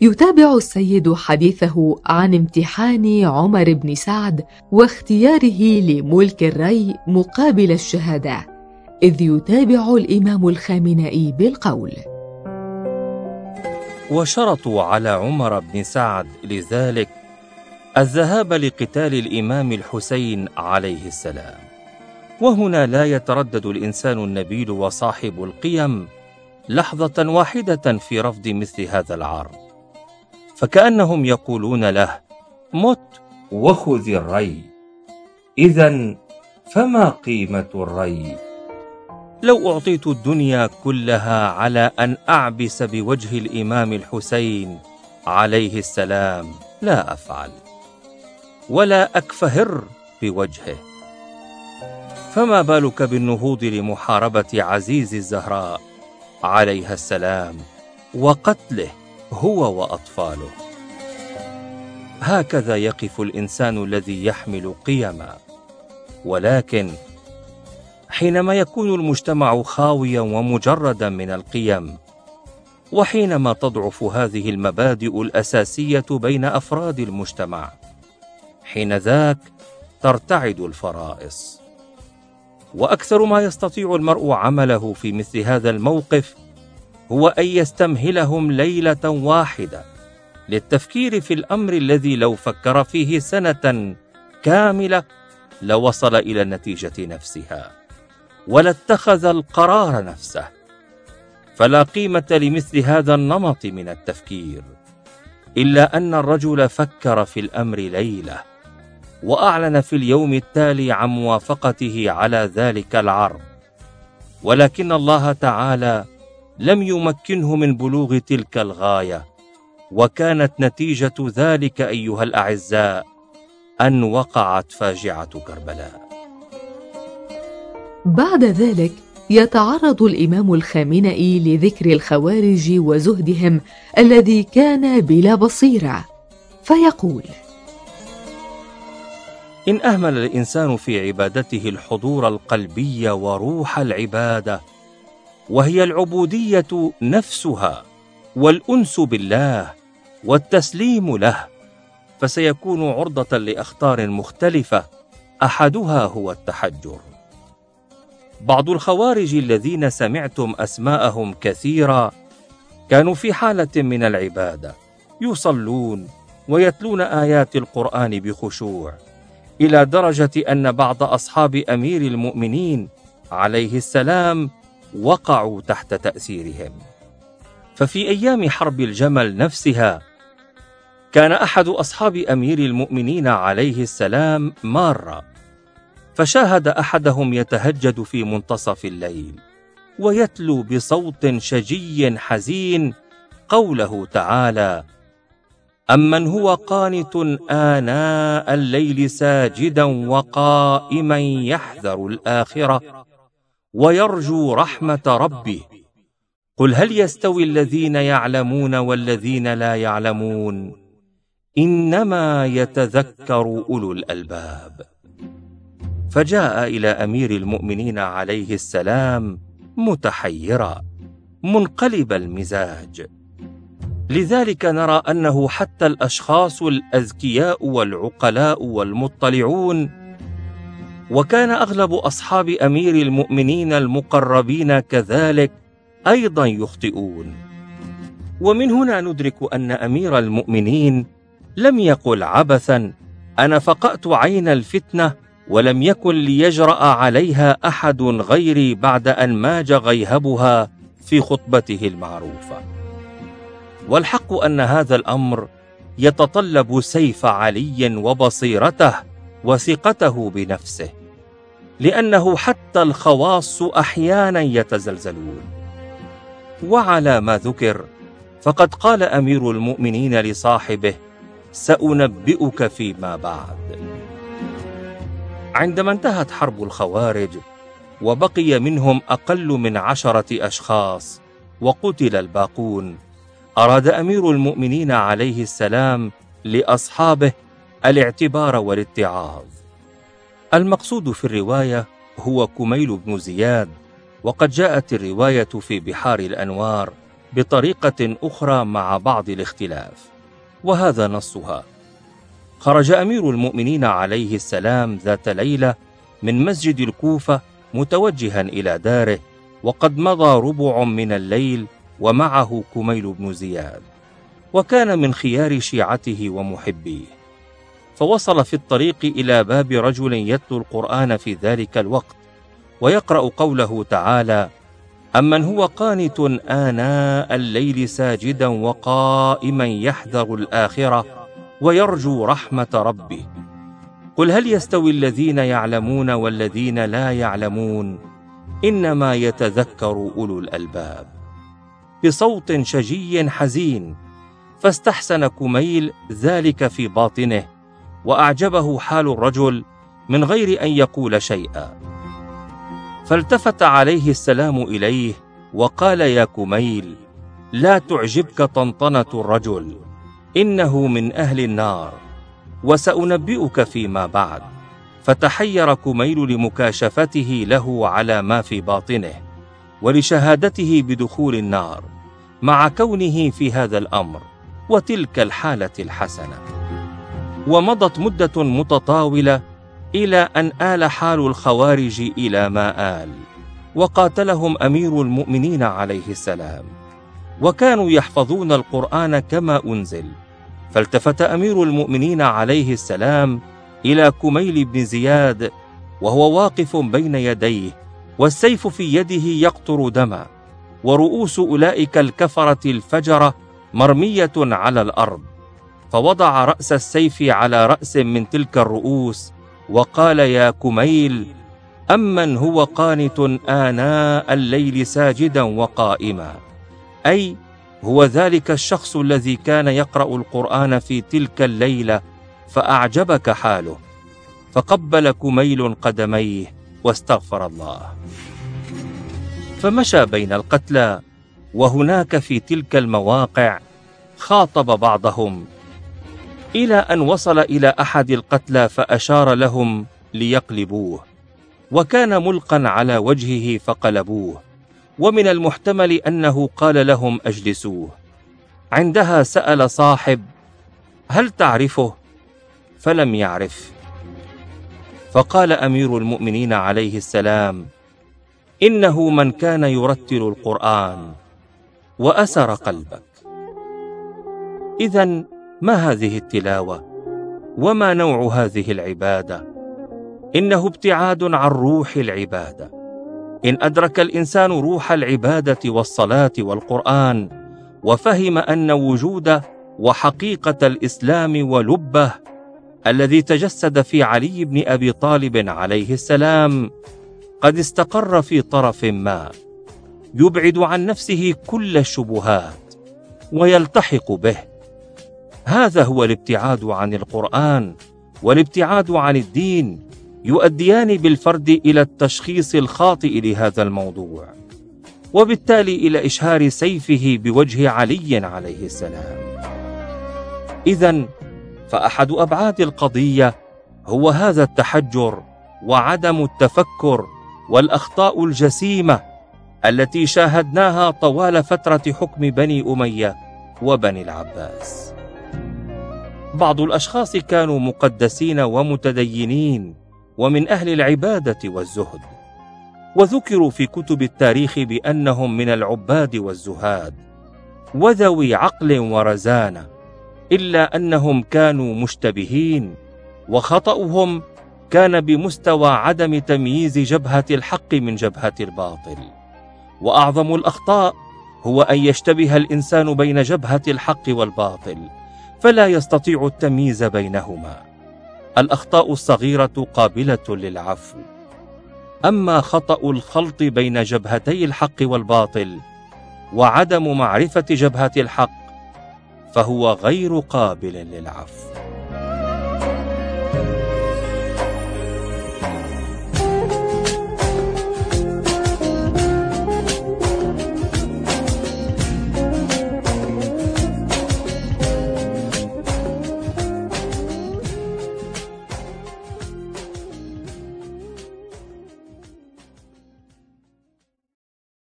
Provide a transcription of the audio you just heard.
يتابع السيد حديثه عن امتحان عمر بن سعد واختياره لملك الري مقابل الشهادة، إذ يتابع الإمام الخامنئي بالقول: وشرطوا على عمر بن سعد لذلك الذهاب لقتال الإمام الحسين عليه السلام. وهنا لا يتردد الإنسان النبيل وصاحب القيم لحظة واحدة في رفض مثل هذا العرض، فكأنهم يقولون له: مت وخذ الري، إذن فما قيمة الري؟ لو أعطيت الدنيا كلها على أن أعبس بوجه الإمام الحسين عليه السلام لا أفعل، ولا أكفهر بوجهه، فما بالك بالنهوض لمحاربة عزيز الزهراء عليها السلام وقتله هو وأطفاله. هكذا يقف الإنسان الذي يحمل قيما. ولكن حينما يكون المجتمع خاويا ومجردا من القيم، وحينما تضعف هذه المبادئ الأساسية بين أفراد المجتمع، حينذاك ترتعد الفرائص. وأكثر ما يستطيع المرء عمله في مثل هذا الموقف هو أن يستمهلهم ليلة واحدة للتفكير في الأمر الذي لو فكر فيه سنة كاملة لوصل إلى النتيجة نفسها ولاتخذ القرار نفسه. فلا قيمة لمثل هذا النمط من التفكير، إلا أن الرجل فكر في الأمر ليلة وأعلن في اليوم التالي عن موافقته على ذلك العرض، ولكن الله تعالى لم يمكنه من بلوغ تلك الغاية، وكانت نتيجة ذلك أيها الأعزاء أن وقعت فاجعة كربلاء. بعد ذلك يتعرض الإمام الخامنئي لذكر الخوارج وزهدهم الذي كان بلا بصيرة، فيقول: إن أهمل الإنسان في عبادته الحضور القلبي وروح العبادة، وهي العبودية نفسها والأنس بالله والتسليم له، فسيكون عرضة لأخطار مختلفة، أحدها هو التحجر. بعض الخوارج الذين سمعتم أسماءهم كثيرا كانوا في حالة من العبادة، يصلون ويتلون آيات القرآن بخشوع، إلى درجة أن بعض أصحاب أمير المؤمنين عليه السلام وقعوا تحت تأثيرهم. ففي أيام حرب الجمل نفسها كان أحد أصحاب أمير المؤمنين عليه السلام مارا، فشاهد أحدهم يتهجد في منتصف الليل ويتلو بصوت شجي حزين قوله تعالى: أمن هو قانت آناء الليل ساجدا وقائما يحذر الآخرة ويرجو رحمة ربه، قل هل يستوي الذين يعلمون والذين لا يعلمون، إنما يتذكر أولو الألباب. فجاء إلى أمير المؤمنين عليه السلام متحيرا منقلب المزاج. لذلك نرى أنه حتى الأشخاص الأذكياء والعقلاء والمطلعون، وكان أغلب أصحاب أمير المؤمنين المقربين كذلك، أيضا يخطئون. ومن هنا ندرك أن أمير المؤمنين لم يقل عبثا: أنا فقأت عين الفتنة ولم يكن ليجرأ عليها أحد غيري بعد أن ماج غيهبها في خطبته المعروفة. والحق أن هذا الأمر يتطلب سيف علي وبصيرته وثقته بنفسه، لأنه حتى الخواص أحيانا يتزلزلون. وعلى ما ذكر فقد قال أمير المؤمنين لصاحبه: سأنبئك فيما بعد. عندما انتهت حرب الخوارج وبقي منهم أقل من 10 أشخاص وقتل الباقون، أراد أمير المؤمنين عليه السلام لأصحابه الاعتبار والاتعاظ. المقصود في الرواية هو كميل بن زياد، وقد جاءت الرواية في بحار الأنوار بطريقة أخرى مع بعض الاختلاف، وهذا نصها: خرج أمير المؤمنين عليه السلام ذات ليلة من مسجد الكوفة متوجها إلى داره، وقد مضى ربع من الليل ومعه كميل بن زياد، وكان من خيار شيعته ومحبيه. فوصل في الطريق إلى باب رجل يتلو القرآن في ذلك الوقت ويقرأ قوله تعالى: أمن هو قانت آناء الليل ساجدا وقائما يحذر الآخرة ويرجو رحمة ربه، قل هل يستوي الذين يعلمون والذين لا يعلمون إنما يتذكر أولو الألباب، بصوت شجي حزين. فاستحسن كميل ذلك في باطنه، وأعجبه حال الرجل من غير أن يقول شيئا، فالتفت عليه السلام إليه وقال: يا كميل، لا تعجبك طنطنة الرجل، إنه من أهل النار، وسأنبئك فيما بعد. فتحير كميل لمكاشفته له على ما في باطنه، ولشهادته بدخول النار مع كونه في هذا الأمر وتلك الحالة الحسنة. ومضت مدة متطاولة إلى أن آل حال الخوارج إلى ما آل، وقاتلهم أمير المؤمنين عليه السلام، وكانوا يحفظون القرآن كما أنزل. فالتفت أمير المؤمنين عليه السلام إلى كميل بن زياد وهو واقف بين يديه، والسيف في يده يقطر دما، ورؤوس أولئك الكفرة الفجرة مرمية على الأرض، فوضع رأس السيف على رأس من تلك الرؤوس وقال: يا كميل، أمن هو قانت آناء الليل ساجدا وقائما، أي هو ذلك الشخص الذي كان يقرأ القرآن في تلك الليلة فأعجبك حاله. فقبل كميل قدميه واستغفر الله، فمشى بين القتلى، وهناك في تلك المواقع خاطب بعضهم، إلى أن وصل إلى أحد القتلى فأشار لهم ليقلبوه، وكان ملقا على وجهه فقلبوه، ومن المحتمل أنه قال لهم: أجلسوه. عندها سأل صاحب: هل تعرفه؟ فلم يعرف. فقال أمير المؤمنين عليه السلام: إنه من كان يرتل القرآن وأسر قلبك. إذن ما هذه التلاوة؟ وما نوع هذه العبادة؟ إنه ابتعاد عن روح العبادة. إن أدرك الإنسان روح العبادة والصلاة والقرآن، وفهم أن وجود وحقيقة الإسلام ولبه الذي تجسد في علي بن أبي طالب عليه السلام قد استقر في طرف ما، يبعد عن نفسه كل الشبهات ويلتحق به. هذا هو الابتعاد عن القرآن والابتعاد عن الدين، يؤديان بالفرد إلى التشخيص الخاطئ لهذا الموضوع، وبالتالي إلى إشهار سيفه بوجه علي عليه السلام. إذن فأحد أبعاد القضية هو هذا التحجر وعدم التفكر والأخطاء الجسيمة التي شاهدناها طوال فترة حكم بني أمية وبني العباس. بعض الأشخاص كانوا مقدسين ومتدينين ومن أهل العبادة والزهد، وذكروا في كتب التاريخ بأنهم من العباد والزهاد وذوي عقل ورزانة، إلا أنهم كانوا مشتبهين، وخطأهم كان بمستوى عدم تمييز جبهة الحق من جبهة الباطل. وأعظم الأخطاء هو أن يشتبه الإنسان بين جبهة الحق والباطل فلا يستطيع التمييز بينهما. الأخطاء الصغيرة قابلة للعفو، أما خطأ الخلط بين جبهتي الحق والباطل وعدم معرفة جبهة الحق فهو غير قابل للعفو.